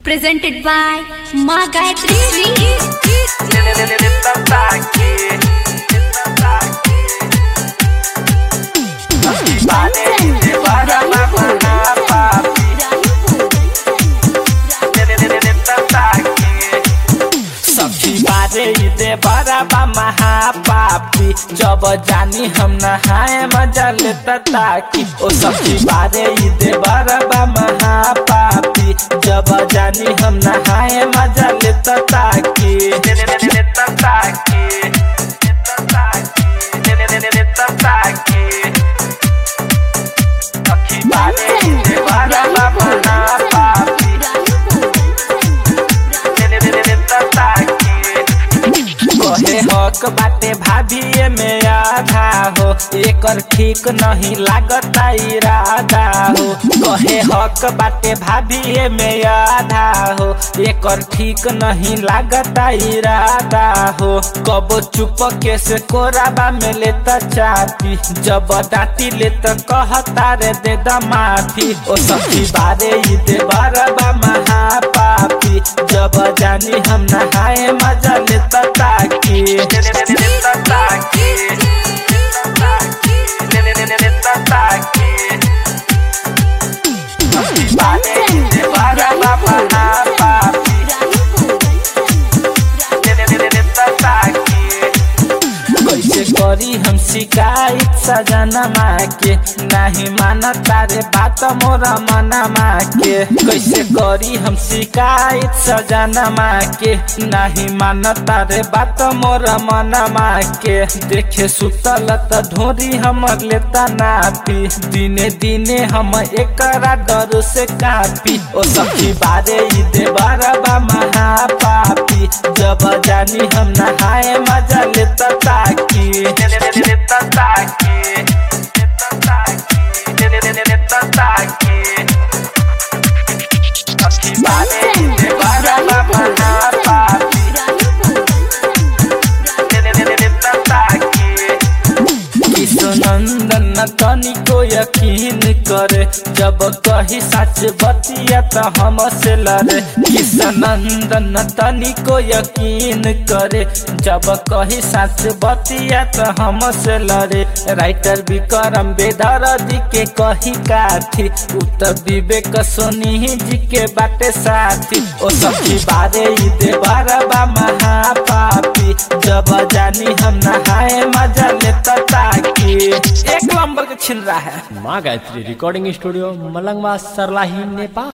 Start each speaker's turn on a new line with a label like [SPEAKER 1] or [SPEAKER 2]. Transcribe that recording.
[SPEAKER 1] presented by Ma Gayatri.
[SPEAKER 2] दे बराबा महापापी जब जानी हम नहाए मजा लेता ताकि ओ सखी बारे दे बराबा महापापी जब जानी हम नहाए मजा लेता ताकि लेता ताकि लेता ताकि सखी बारे दे बराबा महापापी लेता ताकि कहे हक बाटे भाभी में आधा हो एकर ठीक नहीं लागता इरादा हो कहे हक बाटे भाभी में आधा हो एकर ठीक नहीं लागता इरादा हो कबो चुप के से कोराबा में लेता चापी जब डांटी लेता कहता रे दे द माफी ओ सखी बारे दे बराबा महापापी जब जानी हम नहाए मजा लेता ताकि लेता ताकि लेता ताकि बारे दे बराबा महापापी लेता ताकि कैसे करी हम शिकायत सजनमा के नहीं मानता रे बात मोरा मनमा के कैसे करी हम शिकायत सजनमा के नहीं मानता रे बात मोरा मनमा के देखे सुतल त ढोरी हमर लेता नापी दिने दिने हम एकरा डर से कापी ओ सखी बारे दे बराबा महापापी जब जानी हम नहाए मजा लेता ताकि लेता ताकि लेता ताकि सखी बारे दे बराबा महापापी लेता ताकि नंदन तनिको यकीन करे जब कही सच बतिया त हम से लड़े नंदन तनिको यकीन करे जब कही सच बतिया त हम से लड़े राइटर विक्रम बेदर्दी के कही काथी उत्तर विवेक सोनी जी के बाटे साथी ओ सखी बारे दे बराबा महापापी जब जानी हम नहाए मजा लेता ताकि एक नंबर के छिल रहा है।
[SPEAKER 3] माँ गायत्री रिकॉर्डिंग स्टूडियो मलंगवा सरलाही नेपाल।